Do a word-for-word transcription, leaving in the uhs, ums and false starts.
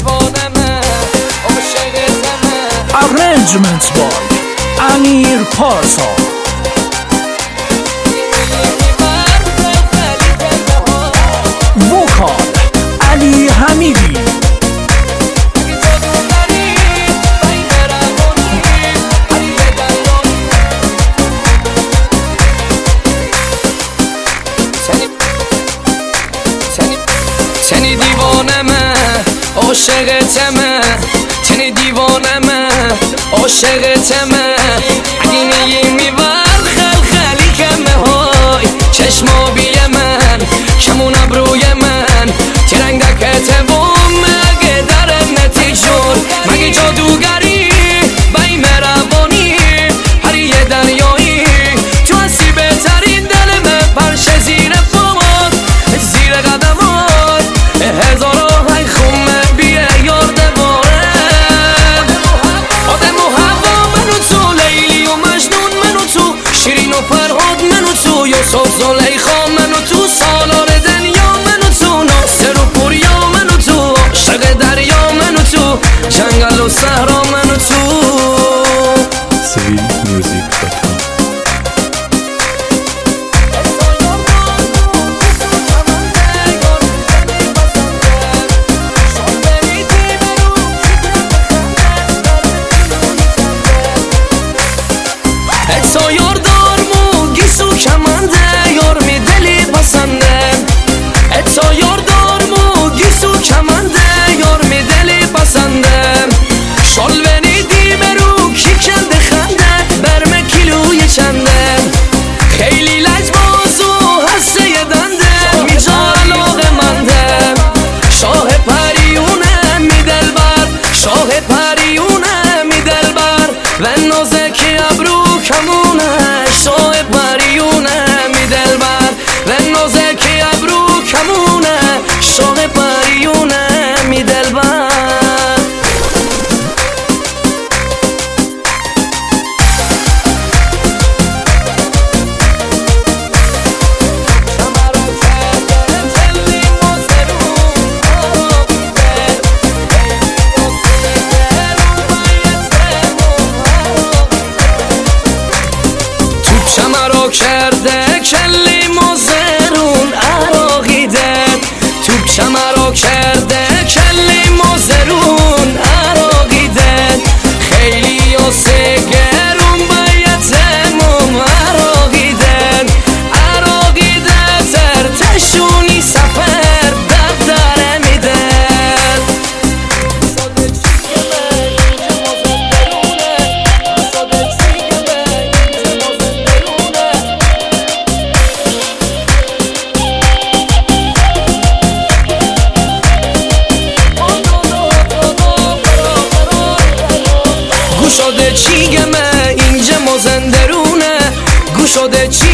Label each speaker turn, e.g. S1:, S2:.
S1: دیوانمه عاشقتمه.
S2: Arrangement by امیر پارسا. وکال علی حمیدی.
S1: تنی دیوانمه عاشقتمه، تنی دیوانمه عاشقتمه. اگه میگی میبر خل خلی کمه های چشمابی من کمون ابروی من ترنگ دکته بوم مگه در نتیجون مگه جادوگری بای مروانی هر یه دریایی تو هستی بهترین دل من پرشه زیر پامات زیر قدمات هزارا های خمه بیه یار دواره آدم و هوا منو تو لیلی و مجنون منو تو شیرین و فرهاد منو تو یوسف زلیخا منو تو سالار دنیا منو تو ناصر و پوریا منو تو عاشق دریا منو تو جنگل و صحرا منو تو.
S3: سویل میوزیک دات کام.
S1: اتسا یار دارمو گیسو کمنده یار می دلی پسنده. اتسا یار دارمو گیسو کمنده یار می دلی پسنده. شال ونیدی برو کی کنده خنده برم کیلوی چنده. خیلی لجباز و هسته یه دنده میجا علاقه منده. شاه پریونه می دل بر شاه پریونه می دل بر و نازکی ابرو کمونه. شاه پریونه می دل بر و نازکی ابرو کمونه. شاه پریونه می دل بر. شمرا کرده کلی مزرون عراقیده. توپ شمرا کرده کلی مزرون عراقیده. خیلی و سگرون باید تموم عراقیده. عراقیده ترتشونی سفر در داره میده. گوشاده چیگمه اینجا مازندرونه. گوشاده چی